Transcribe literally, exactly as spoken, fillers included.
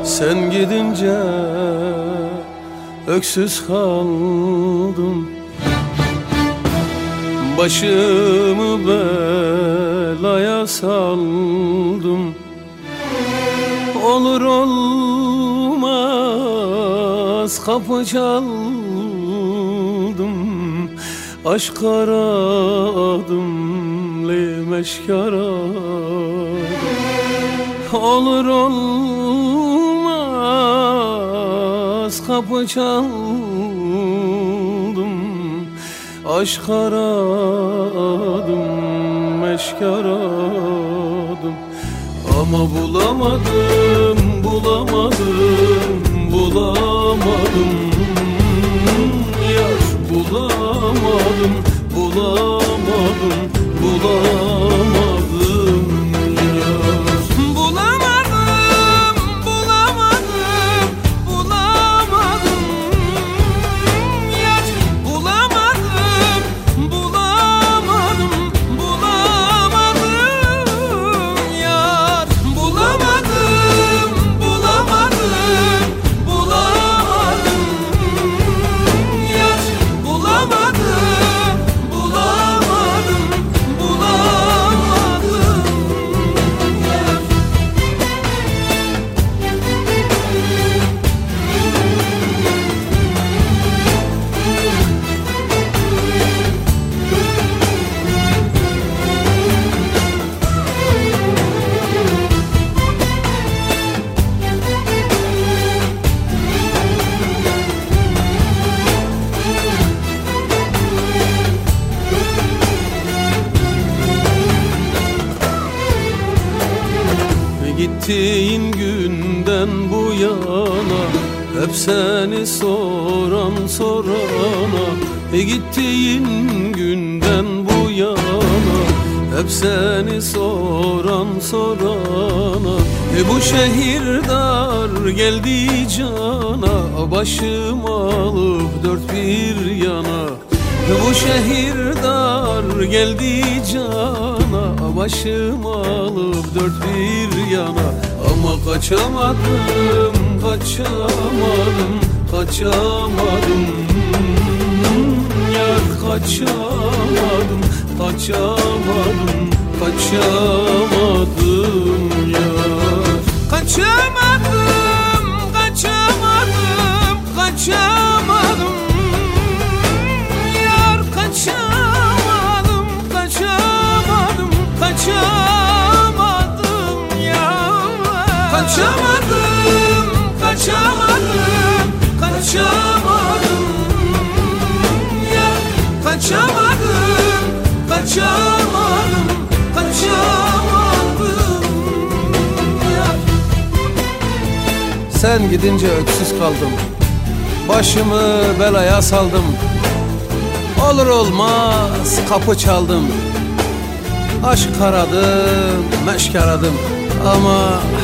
Sen gidince öksüz kaldım, başımı belaya saldım. Olur olmaz kapı çaldım, aşk aradım, lemeşk aradım. Olur olmaz kapı çaldım, aşk aradım, meşk aradım. Ama bulamadım, bulamadım, bulamadım. Yar bulamadım, bulamadım, bulamadım. Yar bulamadım, bulamadım, bulamadım. Yar bulamadım, bulamadım, bulamadım. Yar bulamadım, bulamadım, bulamadım. Yar bulamadım, bulamadım, bulamadım. Gittiğin günden bu yana hep seni soran sorana. E gittiğin günden bu yana hep seni soran sorana. E bu şehir dar geldi cana, başım alıp dört bir yana. E bu şehir dar geldi cana, başım alıp dört bir yana. Ama kaçamadım, kaçamadım, kaçamadım. Yar kaçamadım, kaçamadım, kaçamadım yar. Kaçamadım, kaçamadım, kaçamadım. Yar kaçamadım, kaçamadım, kaçamadım yar. Kaçamadım, kaçamadım, kaçamadım. Yar kaçamadım, kaçamadım, kaçamadım yar. Sen gidince öksüz kaldım, başımı belaya saldım. Olur olmaz kapı çaldım, aşk aradım, meşk aradım. Ama